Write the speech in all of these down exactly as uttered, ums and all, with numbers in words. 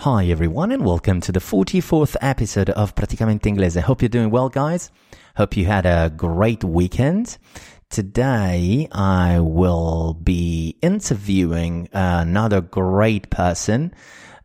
Hi everyone and welcome to the forty-fourth episode of Praticamente Inglese. Hope you're doing well, guys. Hope you had a great weekend. Today I will be interviewing another great person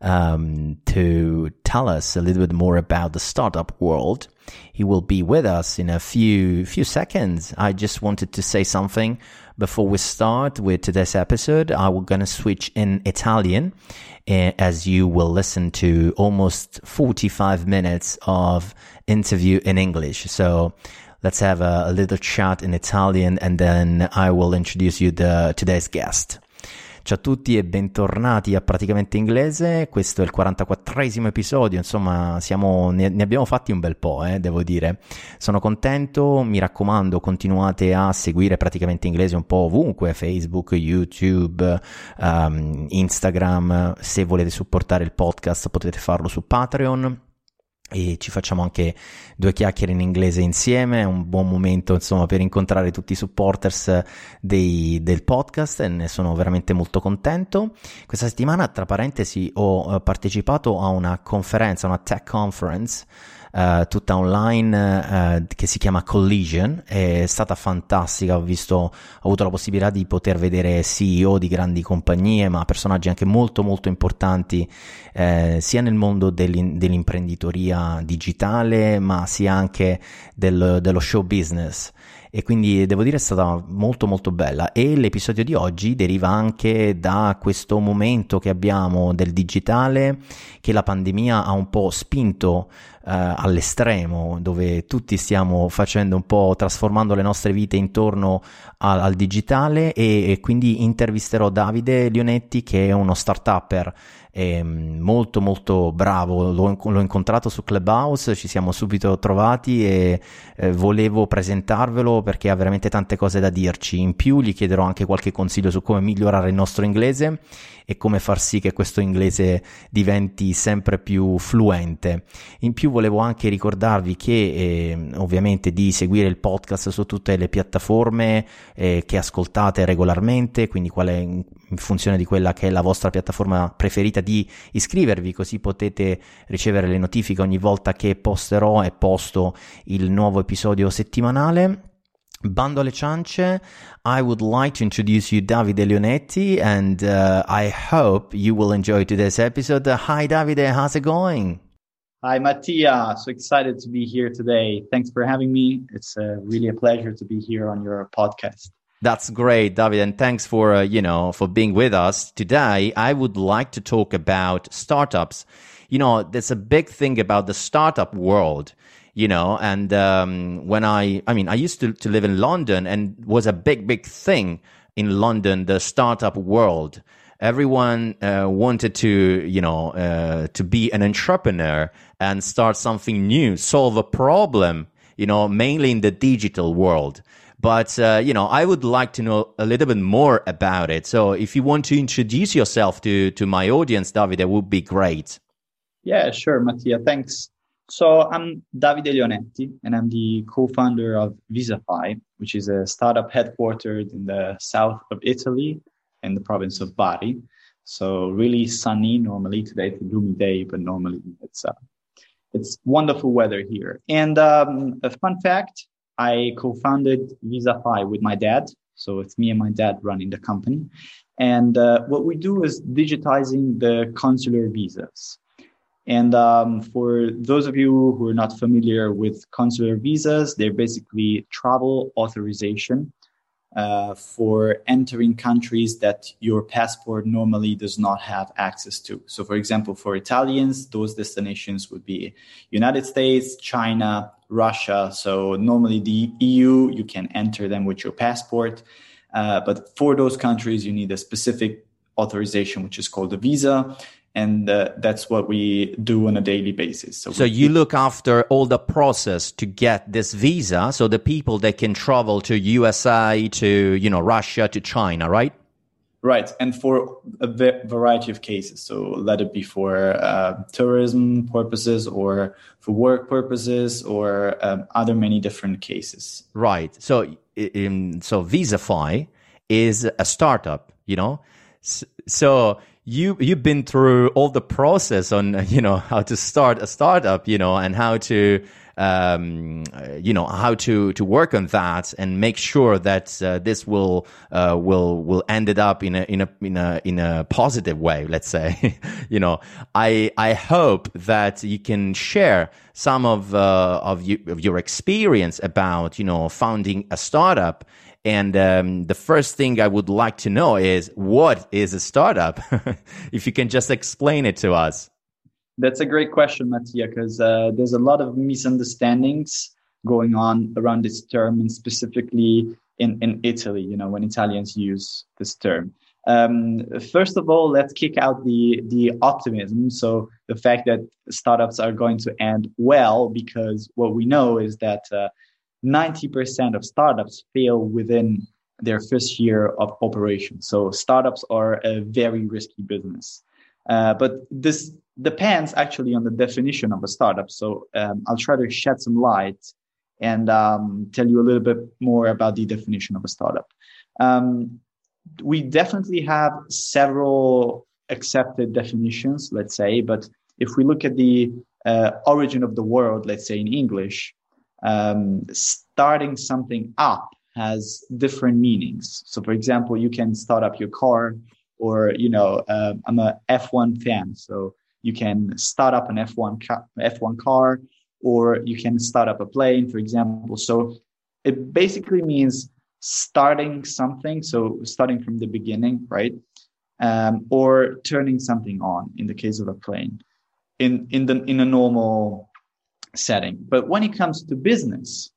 um, to tell us a little bit more about the startup world. He will be with us in a few few seconds. I just wanted to say something before we start with today's episode. I'm going to switch in Italian uh, as you will listen to almost forty-five minutes of interview in English. So let's have a, a little chat in Italian and then I will introduce you the today's guest. Ciao a tutti e bentornati a Praticamente Inglese. Questo è il quarantaquattresimo episodio, insomma siamo, ne, ne abbiamo fatti un bel po', eh, devo dire. Sono contento, mi raccomando continuate a seguire Praticamente Inglese un po' ovunque, Facebook, YouTube, um, Instagram. Se volete supportare il podcast potete farlo su Patreon. E ci facciamo anche due chiacchiere in inglese insieme, è un buon momento insomma per incontrare tutti i supporters dei, del podcast e ne sono veramente molto contento. Questa settimana, tra parentesi, ho partecipato a una conferenza, una tech conference Uh, tutta online uh, che si chiama Collision. È stata fantastica, ho visto, ho avuto la possibilità di poter vedere C E O di grandi compagnie ma personaggi anche molto molto importanti eh, sia nel mondo dell'in- dell'imprenditoria digitale ma sia anche del, dello show business. E quindi devo dire è stata molto molto bella e l'episodio di oggi deriva anche da questo momento che abbiamo del digitale che la pandemia ha un po' spinto uh, all'estremo, dove tutti stiamo facendo un po' trasformando le nostre vite intorno al, al digitale e, e quindi intervisterò Davide Leonetti che è uno start-upper è molto molto bravo, l'ho, l'ho incontrato su Clubhouse, ci siamo subito trovati e eh, volevo presentarvelo perché ha veramente tante cose da dirci. In più gli chiederò anche qualche consiglio su come migliorare il nostro inglese e come far sì che questo inglese diventi sempre più fluente. In più volevo anche ricordarvi che eh, ovviamente di seguire il podcast su tutte le piattaforme eh, che ascoltate regolarmente, quindi quale in funzione di quella che è la vostra piattaforma preferita, di iscrivervi così potete ricevere le notifiche ogni volta che posterò e posto il nuovo episodio settimanale. Bando alle ciance, I would like to introduce you Davide Leonetti and uh, I hope you will enjoy today's episode. Uh, hi Davide, how's it going? Hi Mattia, so excited to be here today. Thanks for having me. It's uh, really a pleasure to be here on your podcast. That's great, David, and thanks for, uh, you know, for being with us. Today, I would like to talk about startups. You know, there's a big thing about the startup world, you know, and um, when I, I mean, I used to, to live in London and was a big, big thing in London, the startup world. Everyone uh, wanted to, you know, uh, to be an entrepreneur and start something new, solve a problem, you know, mainly in the digital world. But, uh, you know, I would like to know a little bit more about it. So if you want to introduce yourself to, to my audience, Davide, that would be great. Yeah, sure, Mattia. Thanks. So I'm Davide Leonetti, and I'm the co-founder of Visafy, which is a startup headquartered in the south of Italy in the province of Bari. So really sunny normally. Today it's a gloomy day, but normally it's uh, it's wonderful weather here. And um, a fun fact, I co-founded Visafy with my dad. So it's me and my dad running the company. And uh, what we do is digitizing the consular visas. And um, for those of you who are not familiar with consular visas, they're basically travel authorization uh, for entering countries that your passport normally does not have access to. So for example, for Italians, those destinations would be United States, China, Russia. So normally the E U, you can enter them with your passport. Uh, but for those countries, you need a specific authorization, which is called a visa. And uh, that's what we do on a daily basis. So, so you look after all the process to get this visa. So the people that can travel to U S A, to, you know, Russia, to China, right? Right. And for a variety of cases. So let it be for uh, tourism purposes or for work purposes or um, other many different cases. Right. So, um, so Visafy is a startup, you know, so you you've been through all the process on, you know, how to start a startup, you know, and how to um, you know, how to to work on that and make sure that uh, this will uh, will will end it up in a in a in a in a positive way. Let's say, you know, I I hope that you can share some of uh, of, you, of your experience about, you know, founding a startup. And um, the first thing I would like to know is, what is a startup? If you can just explain it to us. That's a great question, Mattia, because uh, there's a lot of misunderstandings going on around this term, and specifically in, in Italy, you know, when Italians use this term. Um, first of all, let's kick out the, the optimism. So the fact that startups are going to end well, because what we know is that uh, ninety percent of startups fail within their first year of operation. So startups are a very risky business. Uh, but this depends actually on the definition of a startup. So um, I'll try to shed some light and um, tell you a little bit more about the definition of a startup. Um, we definitely have several accepted definitions, let's say, but if we look at the uh, origin of the word, let's say in English, um, starting something up has different meanings. So for example, you can start up your car, or, you know, uh, I'm a F one fan, so you can start up an F one ca- F one car, or you can start up a plane, for example. So it basically means starting something, so starting from the beginning, right? Um, or turning something on in the case of a plane, in in the in a normal setting. But when it comes to business,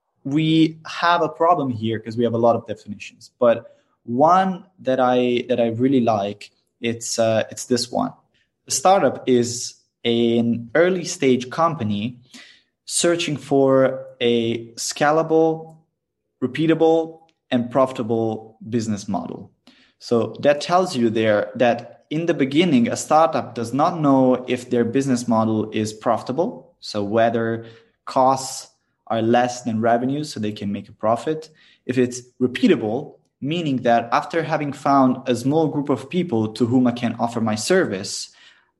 we have a problem here because we have a lot of definitions. But one that I that I really like, it's uh, it's this one. A startup is an early stage company searching for a scalable, repeatable, and profitable business model. So that tells you there that in the beginning, a startup does not know if their business model is profitable. So whether costs are less than revenues so they can make a profit. If it's repeatable, meaning that after having found a small group of people to whom I can offer my service,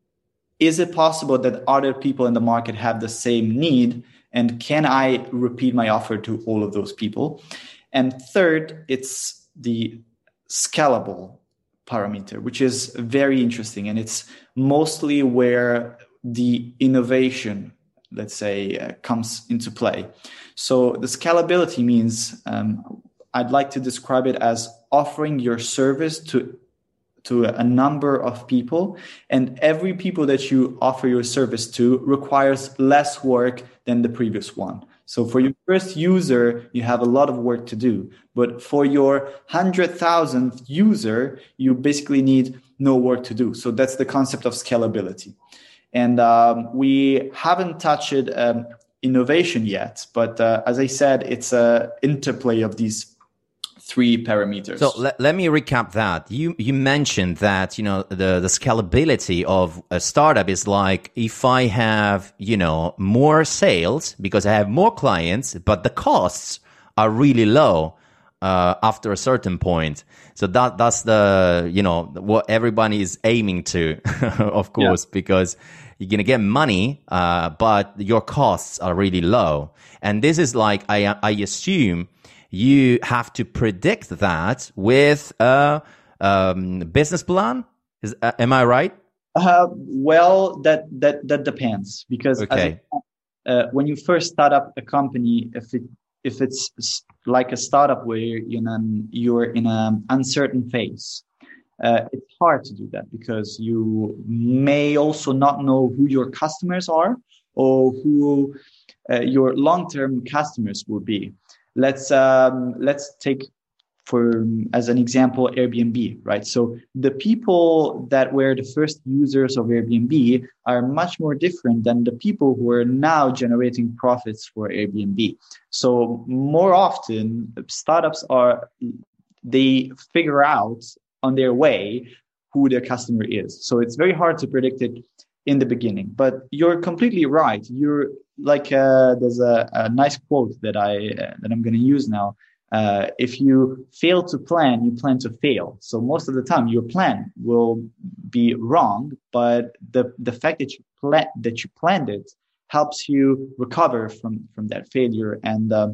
is it possible that other people in the market have the same need? And can I repeat my offer to all of those people? And third, it's the scalable parameter, which is very interesting. And it's mostly where the innovation, let's say, uh, comes into play. So the scalability means, um, I'd like to describe it as offering your service to to a number of people, and every people that you offer your service to requires less work than the previous one. So for your first user, you have a lot of work to do, but for your one hundred thousandth user, you basically need no work to do. So that's the concept of scalability. And um, we haven't touched um, innovation yet, but uh, as I said, it's an interplay of these three parameters. So let, let me recap that. You you mentioned that, you know, the, the scalability of a startup is like, if I have, you know, more sales because I have more clients, but the costs are really low uh, after a certain point. So that that's the, you know, what everybody is aiming to, of course, yeah. Because you're going to get money, uh, but your costs are really low. And this is like, I I assume, you have to predict that with a um, business plan. Is uh, am I right? Uh, well, that that that depends, because okay. as a, uh, when you first start up a company, if it if it's like a startup where you're in an, you're in an uncertain phase, uh, it's hard to do that because you may also not know who your customers are or who uh, your long-term customers will be. Let's um, let's take for as an example Airbnb, right? So the people that were the first users of Airbnb are much more different than the people who are now generating profits for Airbnb. So more often, startups are they figure out on their way who their customer is. So it's very hard to predict it in the beginning. But you're completely right. You're like uh, there's a, a nice quote that I uh, that I'm going to use now. Uh, if you fail to plan, you plan to fail. So most of the time, your plan will be wrong, but the the fact that you plan that you planned it helps you recover from from that failure. And uh,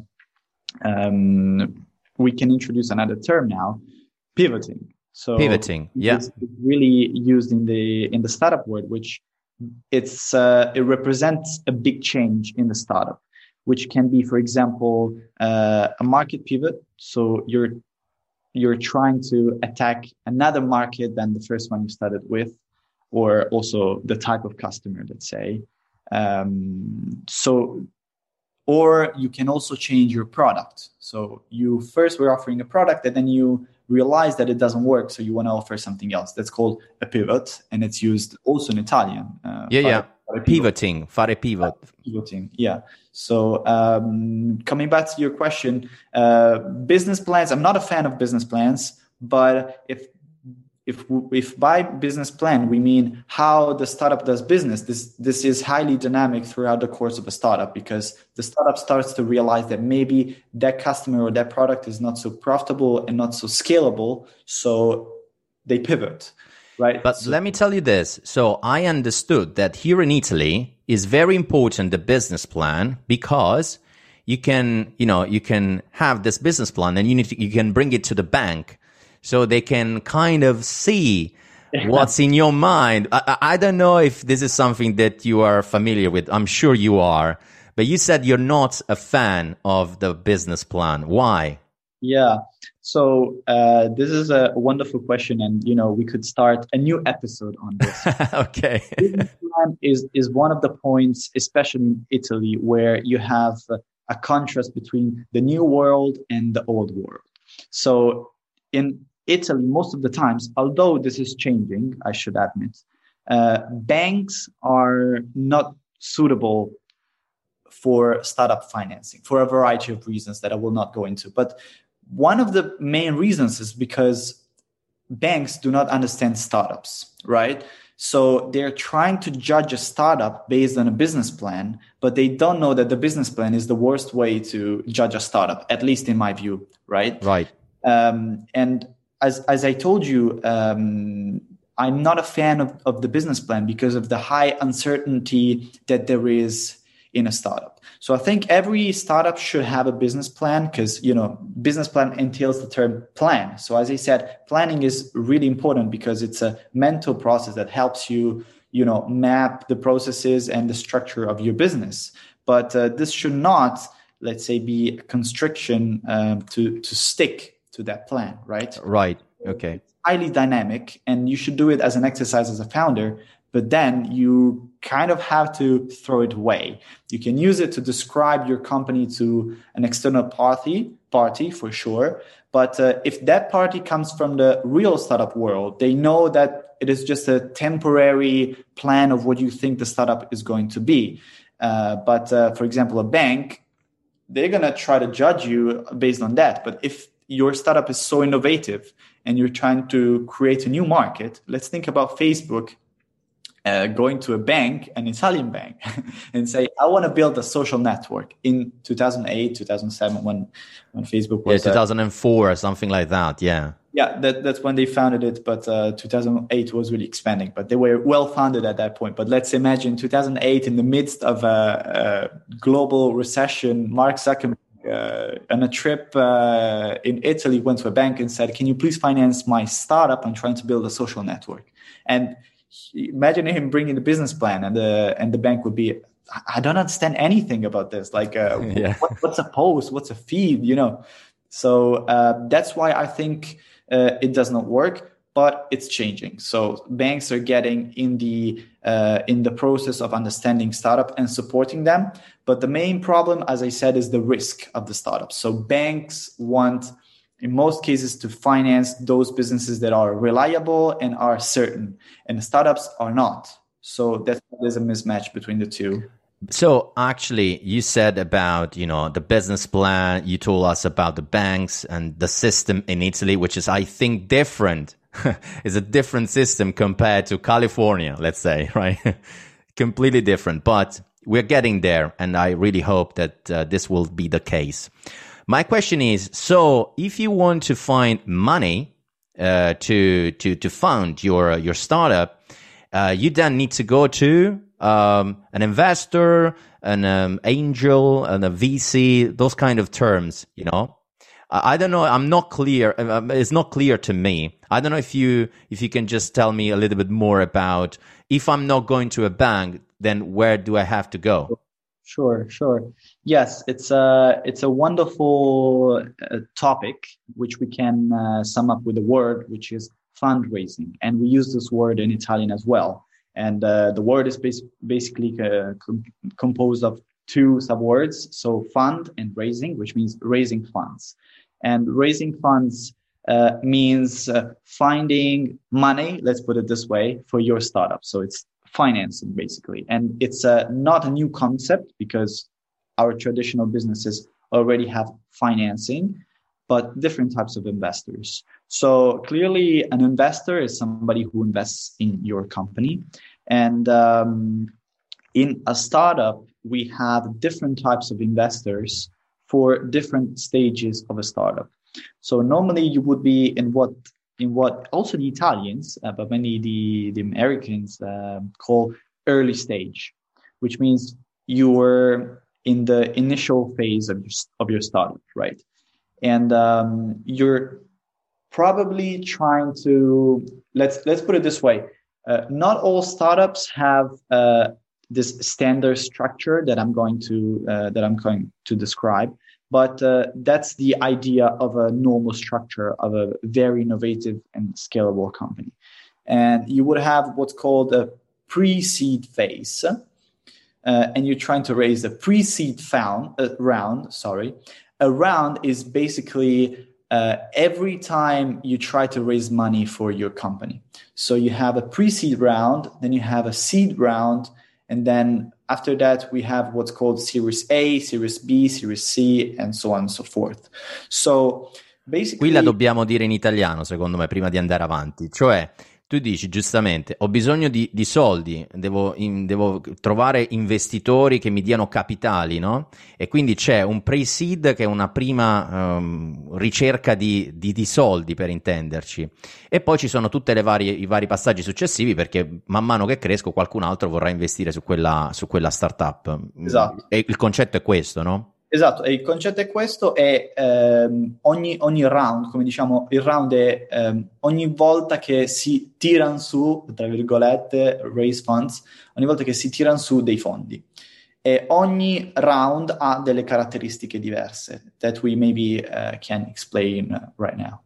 um, we can introduce another term now, pivoting. So pivoting, yeah, it's really used in the in the startup world, which it's uh, it represents a big change in the startup, which can be, for example, uh, a market pivot. So you're you're trying to attack another market than the first one you started with, or also the type of customer, let's say. Um, so, or you can also change your product. So you first were offering a product, and then you realize that it doesn't work, so you want to offer something else. That's called a pivot, and it's used also in Italian. Uh, yeah, yeah. Pivoting, fare pivot. Pivoting, yeah. So um, coming back to your question, uh, business plans. I'm not a fan of business plans, but if if if by business plan we mean how the startup does business, this this is highly dynamic throughout the course of a startup, because the startup starts to realize that maybe that customer or that product is not so profitable and not so scalable, so they pivot. Right. But so, let me tell you this. So I understood that here in Italy is very important, the business plan, because you can, you know, you can have this business plan and you need to, you can bring it to the bank so they can kind of see what's in your mind. I, I don't know if this is something that you are familiar with. I'm sure you are, but you said you're not a fan of the business plan. Why? Yeah. So uh, this is a wonderful question, and you know we could start a new episode on this. Okay. Business plan is is one of the points, especially in Italy, where you have a contrast between the new world and the old world. So in Italy, most of the times, although this is changing, I should admit, uh, banks are not suitable for startup financing for a variety of reasons that I will not go into, but one of the main reasons is because banks do not understand startups, right? So they're trying to judge a startup based on a business plan, but they don't know that the business plan is the worst way to judge a startup, at least in my view, right? Right. Um, and as as I told you, um, I'm not a fan of, of the business plan because of the high uncertainty that there is in a startup. So I think every startup should have a business plan, because, you know, business plan entails the term plan. So as I said, planning is really important because it's a mental process that helps you, you know, map the processes and the structure of your business. But uh, this should not, let's say, be a constriction um, to, to stick to that plan, right? Right. Okay. It's highly dynamic, and you should do it as an exercise as a founder. But then you kind of have to throw it away. You can use it to describe your company to an external party, party for sure. But uh, if that party comes from the real startup world, they know that it is just a temporary plan of what you think the startup is going to be. Uh, but uh, for example, a bank, they're going to try to judge you based on that. But if your startup is so innovative and you're trying to create a new market, let's think about Facebook. Uh, going to a bank, an Italian bank, and say, I want to build a social network in two thousand eight, two thousand seven, when, when Facebook was... Yeah, two thousand four uh, or something like that, yeah. Yeah, that, that's when they founded it, but uh, two thousand eight was really expanding. But they were well-founded at that point. But let's imagine two thousand eight, in the midst of a, a global recession, Mark Zuckerberg, uh, on a trip uh, in Italy, went to a bank and said, can you please finance my startup? I'm trying to build a social network. And imagine him bringing the business plan, and the and the bank would be, I don't understand anything about this. Like, uh, yeah. what, what's a post? What's a feed? You know, so uh, that's why I think uh, it does not work, but it's changing. So banks are getting in the uh, in the process of understanding startup and supporting them. But the main problem, as I said, is the risk of the startup. So banks want, in most cases, to finance those businesses that are reliable and are certain, and startups are not. So that's, there's a mismatch between the two. So actually, you said about, you know, the business plan, you told us about the banks and the system in Italy, which is, I think, different. It's a different system compared to California, let's say, right? Completely different, but we're getting there, and I really hope that uh, this will be the case. My question is, so if you want to find money uh, to to to fund your your startup, uh, you then need to go to um, an investor, an um, angel, and a V C, those kind of terms, you know. I don't know. I'm not clear. It's not clear to me. I don't know if you if you can just tell me a little bit more about, if I'm not going to a bank, then where do I have to go? Sure, sure. Yes, it's a it's a wonderful uh, topic which we can uh, sum up with a word, which is fundraising, and we use this word in Italian as well. And uh, the word is bas- basically uh, com- composed of two subwords, so fund and raising, which means raising funds. And raising funds uh, means uh, finding money, let's put it this way, for your startup. So it's financing, basically. And it's uh, not a new concept, because our traditional businesses already have financing, but different types of investors. So clearly, an investor is somebody who invests in your company. And um, in a startup, we have different types of investors for different stages of a startup. So normally you would be in what in what also the Italians, uh, but mainly the, the Americans uh, call early stage, which means you're in the initial phase of your, of your startup, right? And um, you're probably trying to, let's let's put it this way, uh, not all startups have uh, this standard structure that I'm going to uh, that I'm going to describe. But uh, that's the idea of a normal structure of a very innovative and scalable company. And you would have what's called a pre-seed phase. Uh, and you're trying to raise a pre-seed found, uh, round. Sorry. A round is basically uh, every time you try to raise money for your company. So you have a pre-seed round, then you have a seed round, and then after that, we have what's called Series A, Series B, Series C, and so on and so forth. So basically, qui la dobbiamo dire in italiano, secondo me, prima di andare avanti. Cioè, tu dici giustamente, ho bisogno di, di soldi, devo, in, devo trovare investitori che mi diano capitali, no? E quindi c'è un pre-seed che è una prima um, ricerca di, di, di soldi, per intenderci. E poi ci sono tutte le varie, i vari passaggi successivi, perché man mano che cresco qualcun altro vorrà investire su quella, su quella startup. Esatto. E il concetto è questo, no? Esatto, e il concetto è questo, e ehm, ogni, ogni round, come diciamo, il round è ehm, ogni volta che si tirano su, tra virgolette, raise funds, ogni volta che si tirano su dei fondi. E ogni round ha delle caratteristiche diverse that we maybe uh, can explain right now.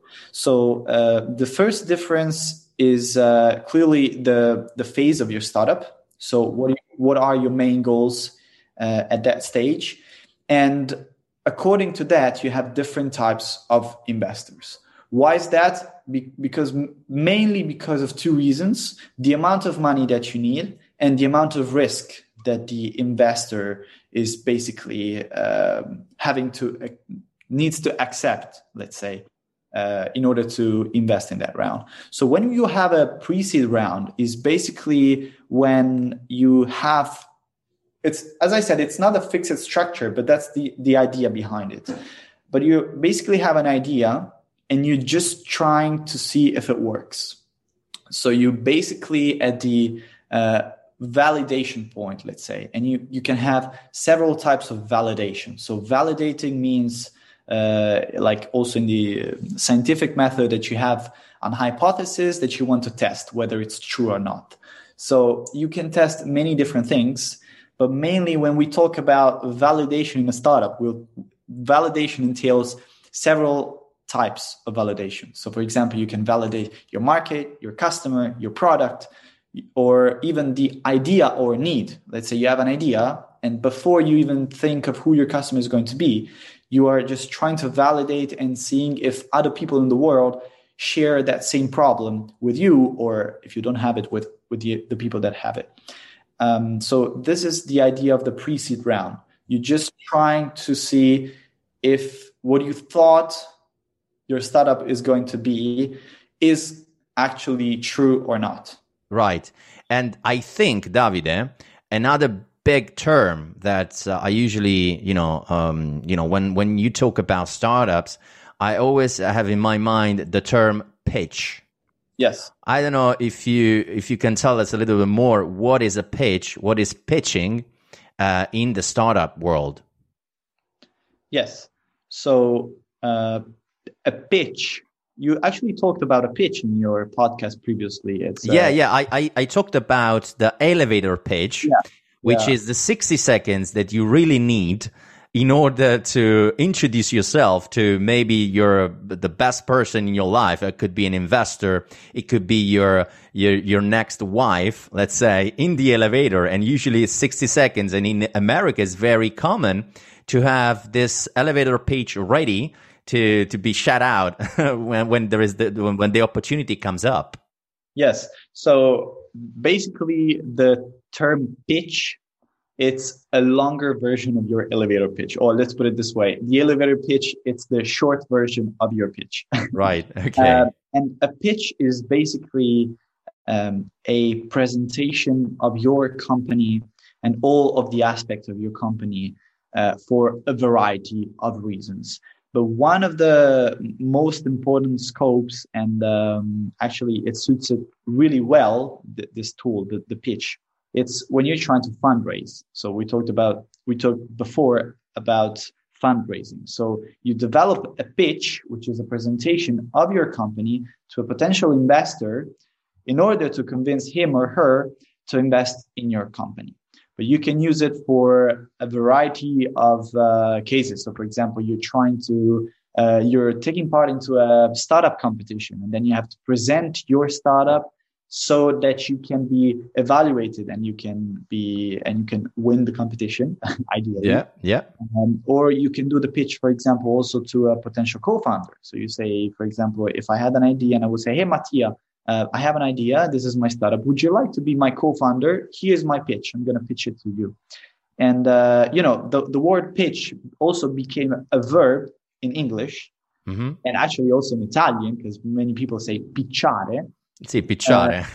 So uh, the first difference is uh, clearly the, the phase of your startup. So what, what are your main goals uh, at that stage? And according to that, you have different types of investors. Why is that? Be- because mainly because of two reasons: the amount of money that you need and the amount of risk that the investor is basically uh, having to, uh, needs to accept, let's say, uh, in order to invest in that round. So when you have a pre-seed round, is basically when you have, it's, as I said, it's not a fixed structure, but that's the, the idea behind it. But you basically have an idea and you're just trying to see if it works. So you basically at the uh, validation point, let's say, and you, you can have several types of validation. So validating means uh, like also in the scientific method that you have an hypothesis that you want to test whether it's true or not. So you can test many different things. But mainly when we talk about validation in a startup, we'll, validation entails several types of validation. So for example, you can validate your market, your customer, your product, or even the idea or need. Let's say you have an idea, and before you even think of who your customer is going to be, you are just trying to validate and seeing if other people in the world share that same problem with you, or if you don't have it, with, with the, the people that have it. Um, so this is the idea of the pre-seed round. You're just trying to see if what you thought your startup is going to be is actually true or not. Right. And I think, Davide, another big term that uh, I usually, you know, um, you know, when, when you talk about startups, I always have in my mind the term pitch. Yes. I don't know if you if you can tell us a little bit more. What is a pitch? What is pitching uh, in the startup world? Yes. So uh, a pitch. You actually talked about a pitch in your podcast previously. It's uh, yeah, yeah. I, I I talked about the elevator pitch, yeah, which yeah. is the sixty seconds that you really need in order to introduce yourself to maybe you're the best person in your life. It could be an investor. It could be your, your, your next wife, let's say, in the elevator. And usually it's sixty seconds. And in America, it's very common to have this elevator pitch ready to, to be shut out when, when there is the, when, when the opportunity comes up. Yes. So basically the term pitch, it's a longer version of your elevator pitch. Or let's put it this way. The elevator pitch, it's the short version of your pitch. Right. Okay. Uh, and a pitch is basically um, a presentation of your company and all of the aspects of your company uh, for a variety of reasons. But one of the most important scopes, and um, actually it suits it really well, th- this tool, the, the pitch, it's when you're trying to fundraise. So we talked about, we talked before about fundraising. So you develop a pitch, which is a presentation of your company to a potential investor in order to convince him or her to invest in your company. But you can use it for a variety of uh, cases. So for example, you're trying to, uh, you're taking part into a startup competition, and then you have to present your startup so that you can be evaluated and you can be and you can win the competition, ideally. Yeah, yeah. Um, or you can do the pitch, for example, also to a potential co-founder. So you say, for example, if I had an idea and I would say, hey, Mattia, uh, I have an idea. This is my startup. Would you like to be my co-founder? Here's my pitch. I'm going to pitch it to you. And, uh, you know, the, the word pitch also became a verb in English, mm-hmm. and actually also in Italian, because many people say picciare. Sì, picciare.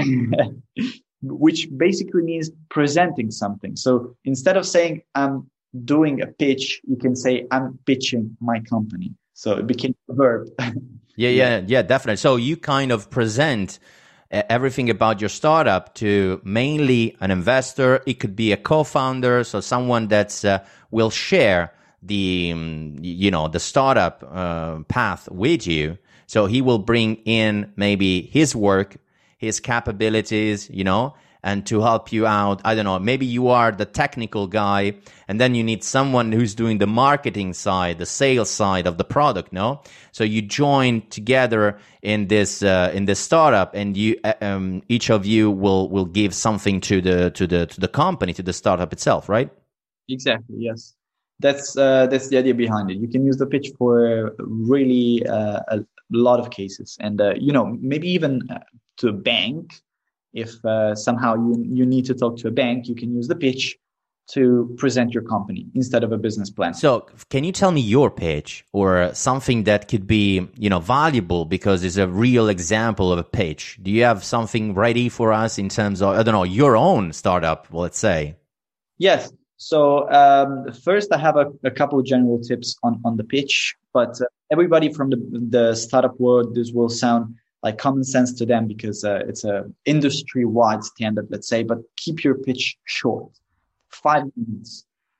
Uh, which basically means presenting something. So instead of saying I'm doing a pitch, you can say I'm pitching my company. So it became a verb. yeah, yeah, yeah, definitely. So you kind of present uh, everything about your startup to mainly an investor. It could be a co-founder, so someone that's uh, will share the um, you know the startup uh, path with you. So he will bring in maybe his work, his capabilities, you know, and to help you out. I don't know, maybe you are the technical guy, and then you need someone who's doing the marketing side, the sales side of the product, no? So you join together in this uh, in this startup, and you um, each of you will will give something to the to the to the company, to the startup itself, right? Exactly. Yes, that's uh, that's the idea behind it. You can use the pitch for really uh, a lot of cases, and uh, you know, maybe even uh, to a bank. If uh, somehow you you need to talk to a bank, you can use the pitch to present your company instead of a business plan. So can you tell me your pitch, or something that could be, you know, valuable because it's a real example of a pitch? Do you have something ready for us in terms of, I don't know, your own startup, let's say? Yes. So um, first, I have a, a couple of general tips on, on the pitch, but uh, everybody from the, the startup world, this will sound like common sense to them because uh, it's a industry-wide standard, let's say, but keep your pitch short. Five minutes.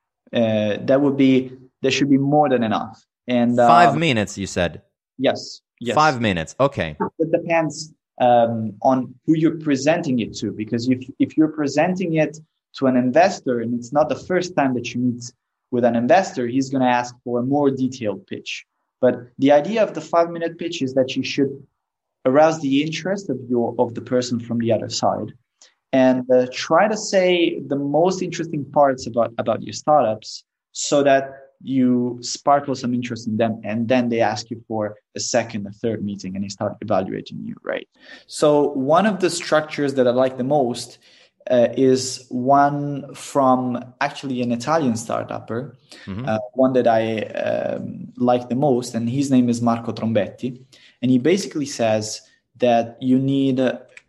Uh, that would be, there should be more than enough. And uh, Five minutes, you said? Yes. Yes. Five minutes. Okay. It depends um, on who you're presenting it to, because if, if you're presenting it to an investor and it's not the first time that you meet with an investor, he's going to ask for a more detailed pitch. But the idea of the five minute pitch is that you should arouse the interest of your, of the person from the other side. And uh, try to say the most interesting parts about, about your startups so that you sparkle some interest in them. And then they ask you for a second, a third meeting, and they start evaluating you, right? So one of the structures that I like the most uh, is one from actually an Italian startupper, mm-hmm. uh, one that I um, like the most. And his name is Marco Trombetti. And he basically says that you need... Uh,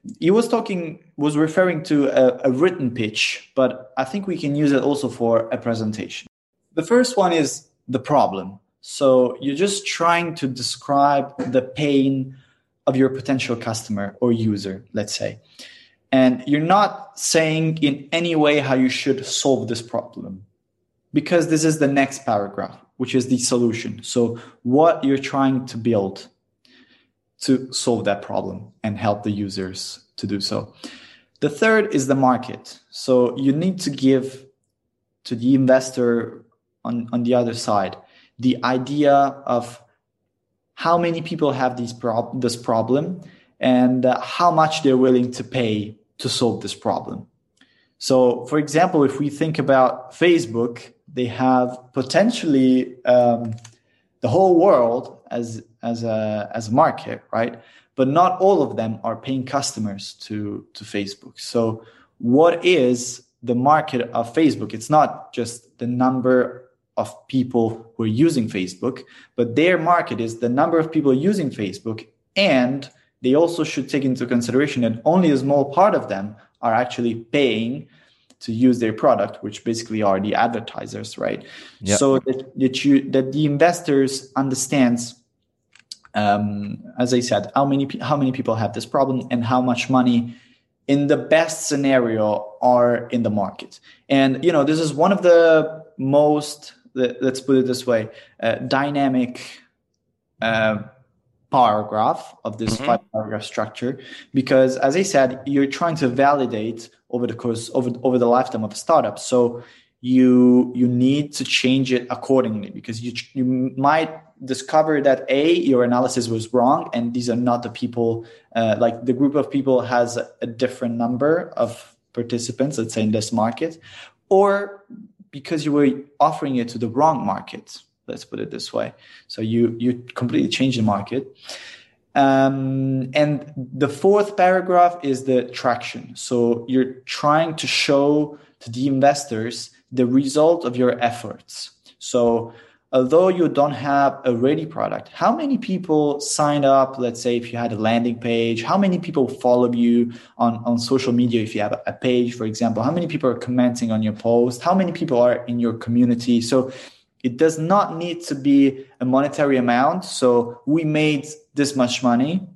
he was talking, was referring to a, a written pitch, but I think we can use it also for a presentation. The first one is the problem. So you're just trying to describe the pain of your potential customer or user, let's say. And you're not saying in any way how you should solve this problem, because this is the next paragraph, which is the solution. So what you're trying to build to solve that problem and help the users to do so. The third is the market. So you need to give to the investor on, on the other side the idea of how many people have these prob- this problem and uh, how much they're willing to pay to solve this problem. So, for example, if we think about Facebook, they have potentially um, the whole world as as a as a market, right? But not all of them are paying customers to to Facebook. So, what is the market of Facebook? It's not just the number of people who are using Facebook, but their market is the number of people using Facebook, and they also should take into consideration that only a small part of them are actually paying to use their product, which basically are the advertisers, right? Yep. So that, that you that the investors understands, um, as I said, how many how many people have this problem and how much money, in the best scenario, are in the market. And you know, this is one of the most, let's put it this way, uh, dynamic uh, paragraph of this mm-hmm. five paragraph structure, because as I said, you're trying to validate over the course over over the lifetime of a startup. So you you need to change it accordingly, because you you might discover that A, your analysis was wrong, and these are not the people, uh, like the group of people has a, a different number of participants, let's say, in this market, or because you were offering it to the wrong market. Let's put it this way. So you you completely change the market. Um, and the fourth paragraph is the traction. So you're trying to show to the investors the result of your efforts. So although you don't have a ready product, how many people signed up? Let's say if you had a landing page, how many people follow you on, on social media if you have a page, for example? How many people are commenting on your post? How many people are in your community? So it does not need to be a monetary amount. So we made this much money.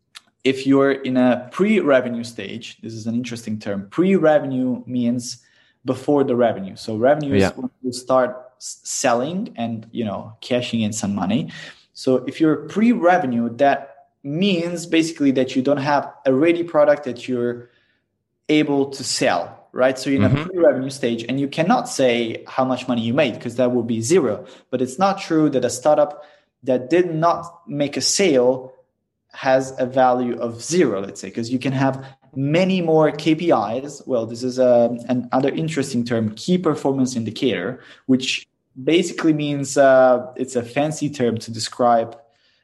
If you're in a pre-revenue stage, this is an interesting term. Pre-revenue means before the revenue. So revenue yeah. is when you start selling and, you know, cashing in some money. So if you're pre-revenue, that means basically that you don't have a ready product that you're able to sell. Right. So you're in mm-hmm. a pre-revenue stage, and you cannot say how much money you made, because that would be zero. But it's not true that a startup that did not make a sale has a value of zero, let's say, because you can have many more K P Is. Well, this is a, another interesting term, key performance indicator, which basically means uh, it's a fancy term to describe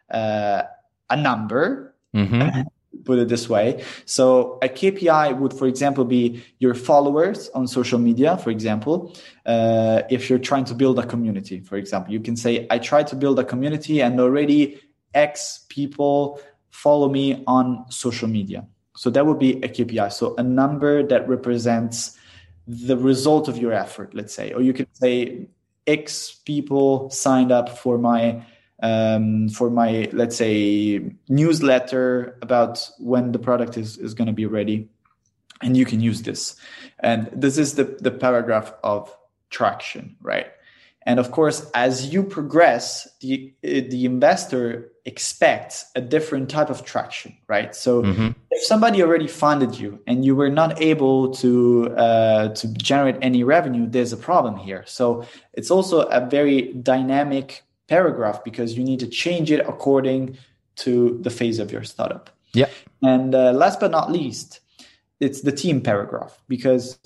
uh, a number. Mm-hmm. Put it this way. So a K P I would, for example, be your followers on social media, for example. Uh, if you're trying to build a community, for example, you can say, I tried to build a community and already X people follow me on social media. So that would be a K P I. So a number that represents the result of your effort, let's say. Or you could say X people signed up for my Um, for my, let's say, newsletter about when the product is, is going to be ready. And you can use this. And this is the, the paragraph of traction, right? And of course, as you progress, the, the investor expects a different type of traction, right? So mm-hmm. if somebody already funded you and you were not able to uh, to generate any revenue, there's a problem here. So it's also a very dynamic paragraph, because you need to change it according to the phase of your startup. Yeah. And uh, last but not least, it's the team paragraph, because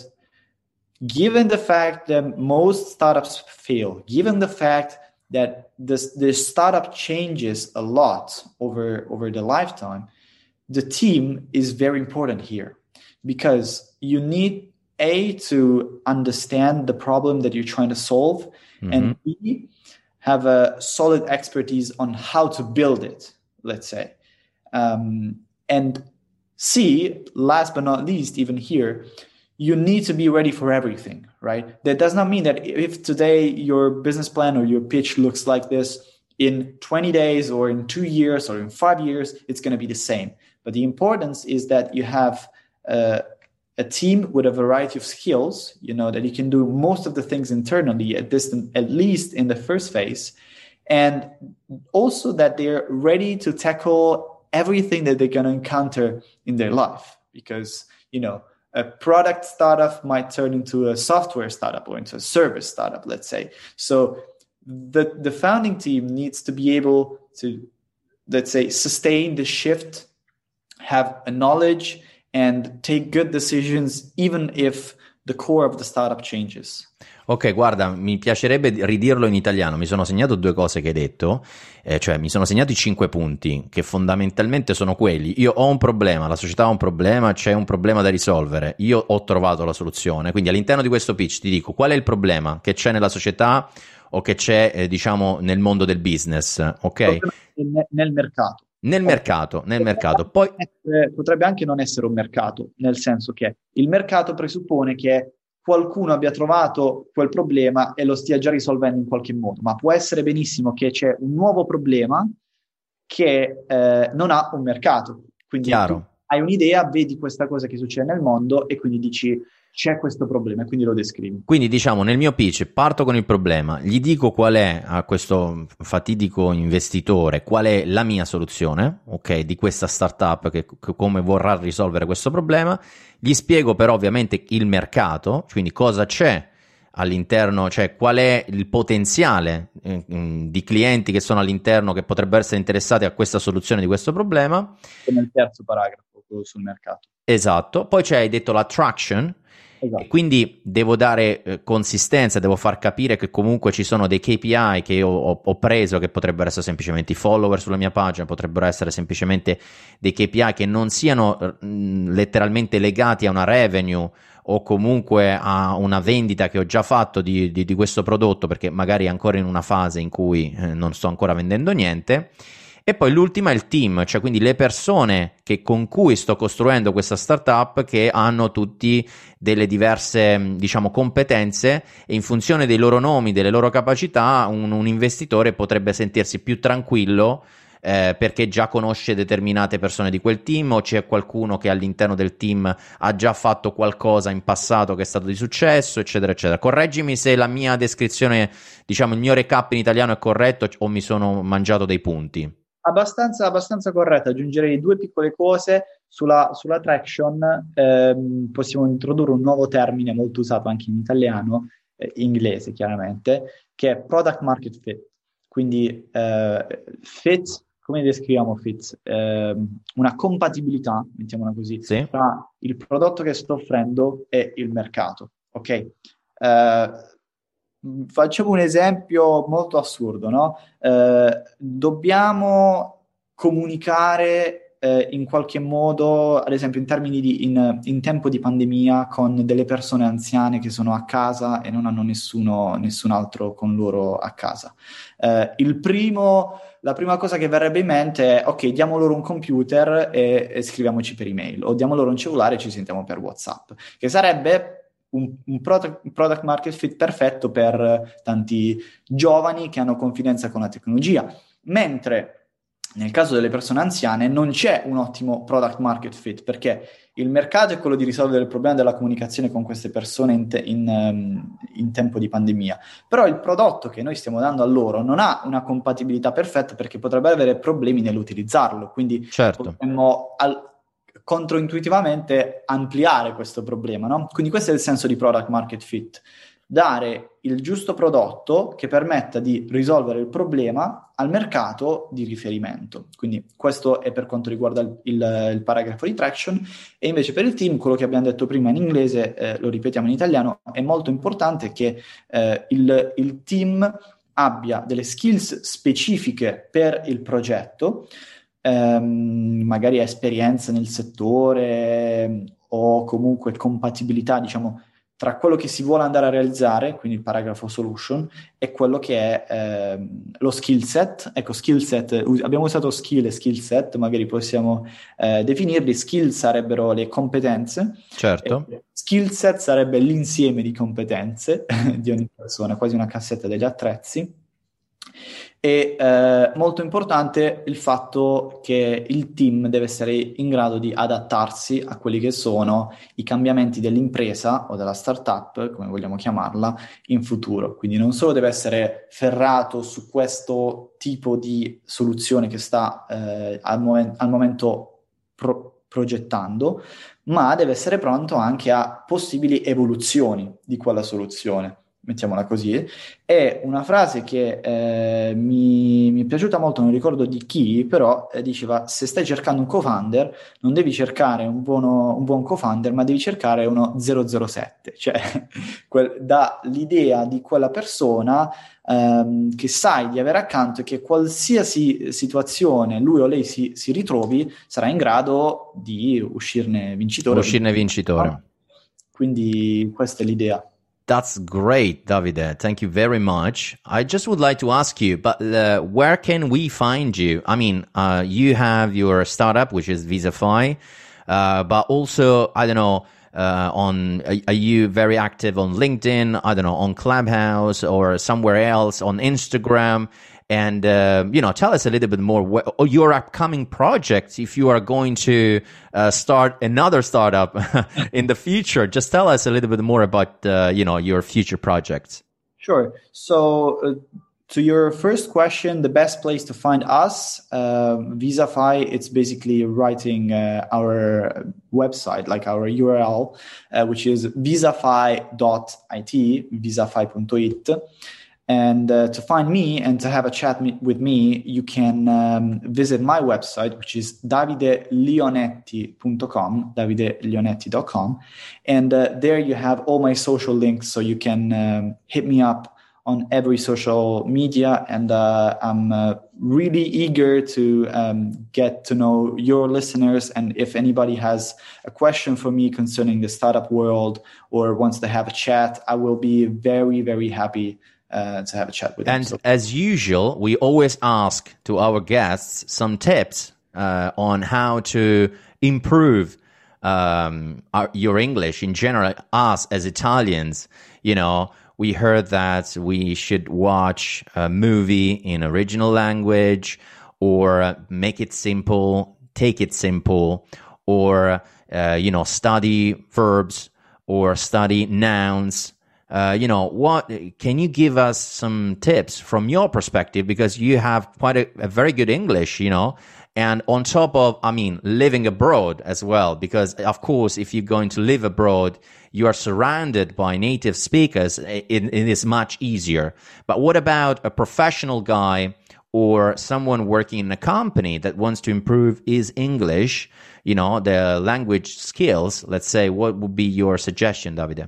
given the fact that most startups fail, given the fact that this, the startup changes a lot over, over the lifetime, the team is very important here, because you need A, to understand the problem that you're trying to solve, mm-hmm. and B, have a solid expertise on how to build it, let's say. Um, and C, last but not least, even here, you need to be ready for everything, right? That does not mean that if today your business plan or your pitch looks like this, in twenty days or in two years or in five years, it's going to be the same. But the importance is that you have uh, a team with a variety of skills, you know, that you can do most of the things internally at this, at least in the first phase. And also that they're ready to tackle everything that they're going to encounter in their life. Because, you know, a product startup might turn into a software startup or into a service startup, let's say. So the, the founding team needs to be able to, let's say, sustain the shift, have a knowledge, and take good decisions, even if the core of the startup changes. Ok, guarda, mi piacerebbe ridirlo in italiano. Mi sono segnato due cose che hai detto, eh, cioè mi sono segnato i cinque punti, che fondamentalmente sono quelli. Io ho un problema, la società ha un problema, c'è un problema da risolvere. Io ho trovato la soluzione. Quindi all'interno di questo pitch ti dico qual è il problema che c'è nella società o che c'è, eh, diciamo, nel mondo del business, ok? Nel, nel mercato. Nel mercato, nel mercato. Poi potrebbe anche non essere un mercato, nel senso che il mercato presuppone che qualcuno abbia trovato quel problema e lo stia già risolvendo in qualche modo, ma può essere benissimo che c'è un nuovo problema che eh, non ha un mercato. Quindi chiaro. tu hai un'idea, vedi questa cosa che succede nel mondo e quindi dici c'è questo problema e quindi lo descrivi. Quindi diciamo nel mio pitch parto con il problema, gli dico qual è a questo fatidico investitore, qual è la mia soluzione, ok, di questa startup che, che come vorrà risolvere questo problema, gli spiego però ovviamente il mercato, quindi cosa c'è all'interno, cioè qual è il potenziale eh, di clienti che sono all'interno che potrebbero essere interessati a questa soluzione di questo problema. Come il terzo paragrafo, quello sul mercato. Esatto, poi c'è, hai detto la traction. Esatto. E quindi devo dare eh, consistenza, devo far capire che comunque ci sono dei K P I che io ho, ho preso, che potrebbero essere semplicemente i follower sulla mia pagina, potrebbero essere semplicemente dei K P I che non siano mh, letteralmente legati a una revenue o comunque a una vendita che ho già fatto di, di, di questo prodotto, perché magari è ancora in una fase in cui eh, non sto ancora vendendo niente. E poi l'ultima è il team, cioè quindi le persone che, con cui sto costruendo questa startup, che hanno tutti delle diverse, diciamo, competenze, e in funzione dei loro nomi, delle loro capacità, un, un investitore potrebbe sentirsi più tranquillo eh, perché già conosce determinate persone di quel team, o c'è qualcuno che all'interno del team ha già fatto qualcosa in passato che è stato di successo, eccetera, eccetera. Correggimi se la mia descrizione, diciamo, il mio recap in italiano è corretto o mi sono mangiato dei punti. Abbastanza, abbastanza corretta, aggiungerei due piccole cose sulla, sulla traction. Ehm, possiamo introdurre un nuovo termine molto usato anche in italiano, eh, inglese chiaramente, che è product market fit. Quindi eh, fit, come descriviamo fit? Eh, una compatibilità, mettiamola così, sì, tra il prodotto che sto offrendo e il mercato, ok? Uh, Facciamo un esempio molto assurdo, no? Eh, dobbiamo comunicare eh, in qualche modo, ad esempio in termini di in, in tempo di pandemia, con delle persone anziane che sono a casa e non hanno nessuno, nessun altro con loro a casa. Eh, il primo, la prima cosa che verrebbe in mente è: ok, diamo loro un computer e, e scriviamoci per email, o diamo loro un cellulare e ci sentiamo per WhatsApp, che sarebbe un, un product, product market fit perfetto per tanti giovani che hanno confidenza con la tecnologia, mentre nel caso delle persone anziane non c'è un ottimo product market fit, perché il mercato è quello di risolvere il problema della comunicazione con queste persone in, te, in, um, in tempo di pandemia, però il prodotto che noi stiamo dando a loro non ha una compatibilità perfetta, perché potrebbe avere problemi nell'utilizzarlo, quindi certo. potremmo al, controintuitivamente ampliare questo problema, no? Quindi questo è il senso di product market fit: dare il giusto prodotto che permetta di risolvere il problema al mercato di riferimento. Quindi questo è per quanto riguarda il, il, il paragrafo di traction. E invece per il team, quello che abbiamo detto prima in inglese, eh, lo ripetiamo in italiano: è molto importante che eh, il, il team abbia delle skills specifiche per il progetto, ehm, magari esperienza nel settore o comunque compatibilità, diciamo, tra quello che si vuole andare a realizzare, quindi il paragrafo solution, e quello che è eh, lo skill set. Ecco, skill set, us- abbiamo usato skill e skill set, magari possiamo eh, definirli. Skill sarebbero le competenze, Certo. e skill set sarebbe l'insieme di competenze di ogni persona, quasi una cassetta degli attrezzi. E eh, molto importante il fatto che il team deve essere in grado di adattarsi a quelli che sono i cambiamenti dell'impresa o della startup, come vogliamo chiamarla, in futuro. Quindi non solo deve essere ferrato su questo tipo di soluzione che sta eh, al, momen- al momento pro- progettando, ma deve essere pronto anche a possibili evoluzioni di quella soluzione, mettiamola così. È una frase che eh, mi, mi è piaciuta molto, non ricordo di chi, però eh, diceva: se stai cercando un co-founder, non devi cercare un, buono, un buon co-founder, ma devi cercare uno zero zero sette, cioè quel, dà l'idea di quella persona ehm, che sai di avere accanto e che qualsiasi situazione lui o lei si, si ritrovi sarà in grado di uscirne vincitore. Uscirne vincitore. Quindi questa è l'idea. That's great, Davide. Thank you very much. I just would like to ask you, but uh, where can we find you? I mean, uh, you have your startup, which is Visafy, uh, but also, I don't know, uh, on are, are you very active on LinkedIn? I don't know, on Clubhouse or somewhere else, on Instagram? And, uh, you know, tell us a little bit more wh- or your upcoming projects. If you are going to uh, start another startup in the future, just tell us a little bit more about, uh, you know, your future projects. Sure. So uh, to your first question, the best place to find us, uh, Visafy, it's basically writing uh, our website, like our U R L, uh, which is visafy dot it, visafy dot it. And uh, to find me and to have a chat me- with me, you can um, visit my website, which is davide leonetti dot com, davide leonetti dot com. And uh, there you have all my social links, so you can um, hit me up on every social media. And uh, I'm uh, really eager to um, get to know your listeners. And if anybody has a question for me concerning the startup world or wants to have a chat, I will be very, very happy Uh, to have a chat with them. And So. as usual, we always ask to our guests some tips uh, on how to improve um, our, your English in general. Us as Italians, you know, we heard that we should watch a movie in original language, or make it simple, take it simple, or, uh, you know, study verbs or study nouns. Uh, you know, what can you give us some tips from your perspective, because you have quite a, a very good English, you know, and on top of, I mean, living abroad as well, because of course, if you're going to live abroad, you are surrounded by native speakers. It, it is much easier. But what about a professional guy or someone working in a company that wants to improve his English, you know, the language skills? Let's say, what would be your suggestion, Davide?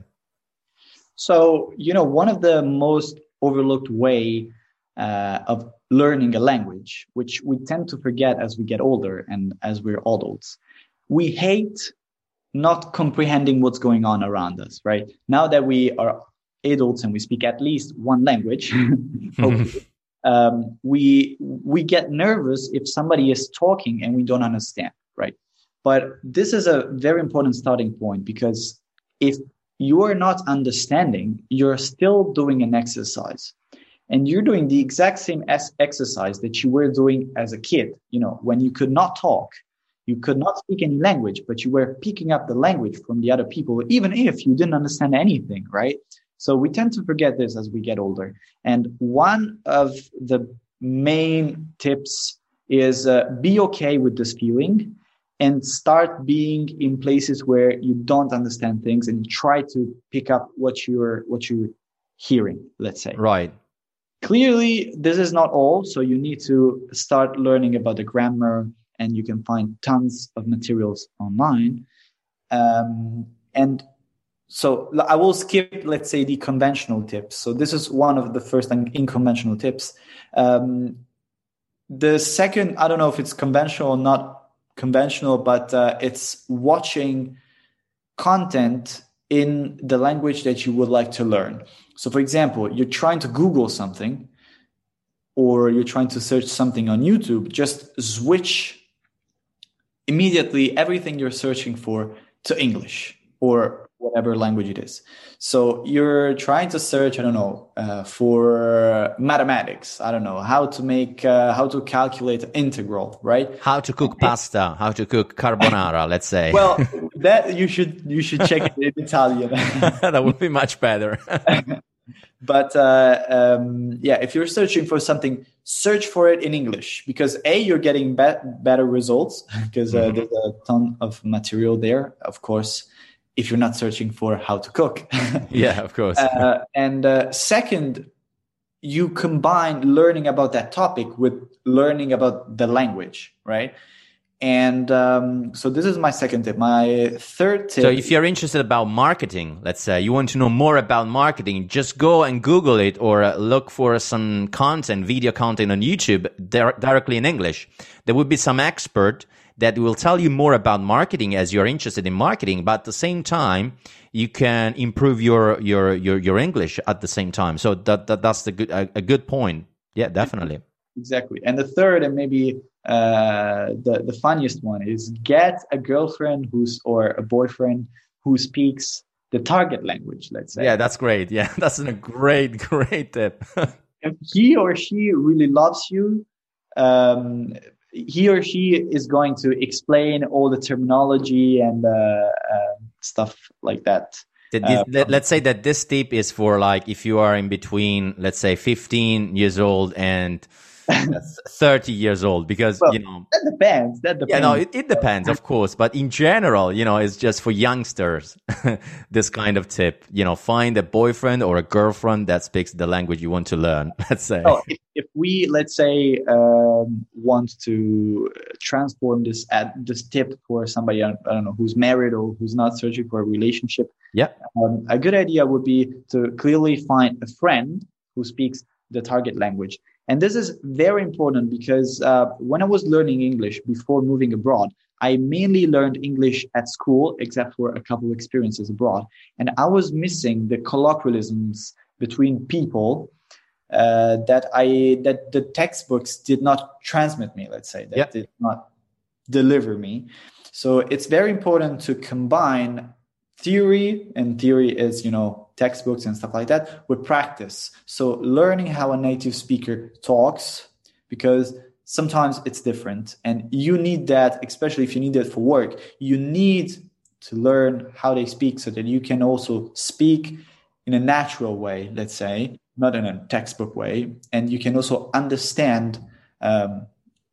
So, you know, one of the most overlooked way uh, of learning a language, which we tend to forget as we get older and as we're adults, we hate not comprehending what's going on around us, right? Now that we are adults and we speak at least one language, hopefully, um, we we get nervous if somebody is talking and we don't understand, right? But this is a very important starting point, because if you are not understanding, you're still doing an exercise. And you're doing the exact same as exercise that you were doing as a kid, you know, when you could not talk, you could not speak any language, but you were picking up the language from the other people, even if you didn't understand anything, right? So we tend to forget this as we get older. And one of the main tips is uh, be okay with this feeling, and start being in places where you don't understand things and try to pick up what you're what you're hearing, let's say. Right. Clearly, this is not all. So you need to start learning about the grammar, and you can find tons of materials online. Um, and so I will skip, let's say, the conventional tips. So this is one of the first unconventional tips. Um, the second, I don't know if it's conventional or not conventional, but uh, it's watching content in the language that you would like to learn. So, for example, you're trying to Google something or you're trying to search something on YouTube, just switch immediately everything you're searching for to English or whatever language it is. So you're trying to search, I don't know, uh, for mathematics. I don't know, how to make, uh, how to calculate an integral, right? How to cook pasta, how to cook carbonara, let's say. Well, that you should, you should check it in Italian. That would be much better. But uh, um, yeah, if you're searching for something, search for it in English, because A, you're getting be- better results because uh, mm-hmm. there's a ton of material there, of course, if you're not searching for how to cook. Yeah, of course. uh, and uh, second, you combine learning about that topic with learning about the language, right? And um, so this is my second tip. My third tip. So if you're interested about marketing, let's say you want to know more about marketing, just go and Google it or uh, look for some content, video content on YouTube di- directly in English. There will be some expert that will tell you more about marketing as you're interested in marketing, but at the same time, you can improve your your your, your English at the same time. So that, that that's the good a, a good point. Yeah, definitely. Exactly. And the third, and maybe uh, the the funniest one, is get a girlfriend who's or a boyfriend who speaks the target language. Let's say. Yeah, that's great. Yeah, that's a great great tip. If he or she really loves you, um, he or she is going to explain all the terminology and uh, uh, stuff like that. Uh, let's say that this tip is for like if you are in between, let's say fifteen years old and thirty years old, because well, you know that depends. That depends. Yeah, no, it, it depends, of course. But in general, you know, it's just for youngsters. This kind of tip, you know, find a boyfriend or a girlfriend that speaks the language you want to learn. Let's say. Oh, if, if we let's say um, want to transform this ad, this tip for somebody I don't know who's married or who's not searching for a relationship. Yeah, um, a good idea would be to clearly find a friend who speaks the target language. And this is very important because uh, when I was learning English before moving abroad, I mainly learned English at school, except for a couple of experiences abroad. And I was missing the colloquialisms between people uh, that I that the textbooks did not transmit me, let's say, that yep. did not deliver me. So it's very important to combine theory, and theory is, you know, textbooks and stuff like that, with practice. So learning how a native speaker talks, because sometimes it's different and you need that, especially if you need that for work, you need to learn how they speak so that you can also speak in a natural way, let's say, not in a textbook way. And you can also understand um,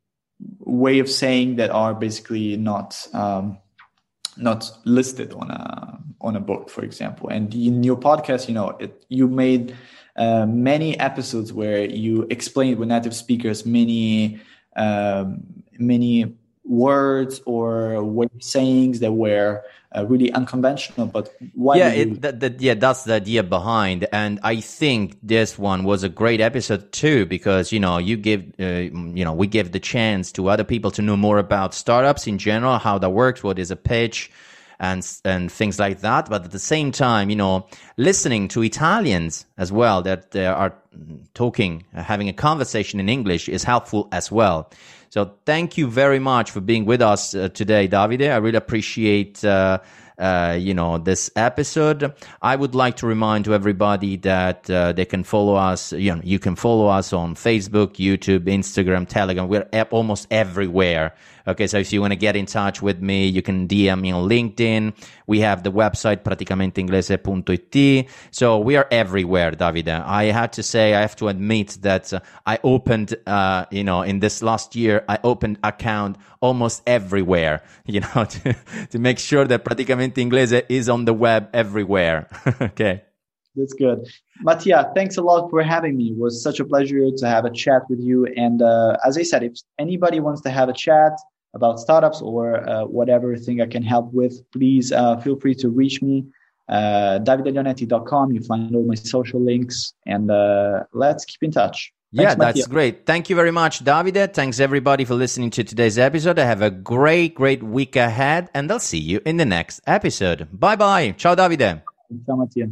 way of saying that are basically not um, not listed on a on a book, for example. And in your podcast, you know, it, you made uh, many episodes where you explained with native speakers many um, many words or way sayings that were uh, really unconventional. But why? Yeah, you... it, that, that, yeah, that's the idea behind. And I think this one was a great episode too, because, you know, you give, uh, you know, we give the chance to other people to know more about startups in general, how that works, what is a pitch, and and things like that. But at the same time, you know, listening to Italians as well that uh, are talking, uh, having a conversation in English is helpful as well. So thank you very much for being with us uh, today, Davide. I really appreciate, uh, uh, you know, this episode. I would like to remind to everybody that uh, they can follow us. You know, you can follow us on Facebook, YouTube, Instagram, Telegram. We're e- almost everywhere. Okay, so if you want to get in touch with me, you can D M me on LinkedIn. We have the website praticamente inglese punto it. So we are everywhere, Davide. I had to say, I have to admit that uh, I opened, uh, you know, in this last year, I opened account almost everywhere, you know, to, to make sure that Praticamente Inglese is on the web everywhere. Okay. That's good. Mattia, thanks a lot for having me. It was such a pleasure to have a chat with you. And uh, as I said, if anybody wants to have a chat about startups or uh, whatever thing I can help with, please uh, feel free to reach me. Uh, davide leonetti dot com. You find all my social links, and uh, let's keep in touch. Thanks, yeah, that's Mattia. Great. Thank you very much, Davide. Thanks everybody for listening to today's episode. Have a great, great week ahead, and I'll see you in the next episode. Bye bye. Ciao, Davide. Ciao Mattia.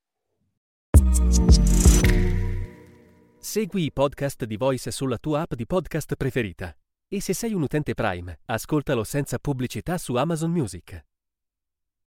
Segui i podcast di Voice sulla tua app di podcast preferita. E se sei un utente Prime, ascoltalo senza pubblicità su Amazon Music.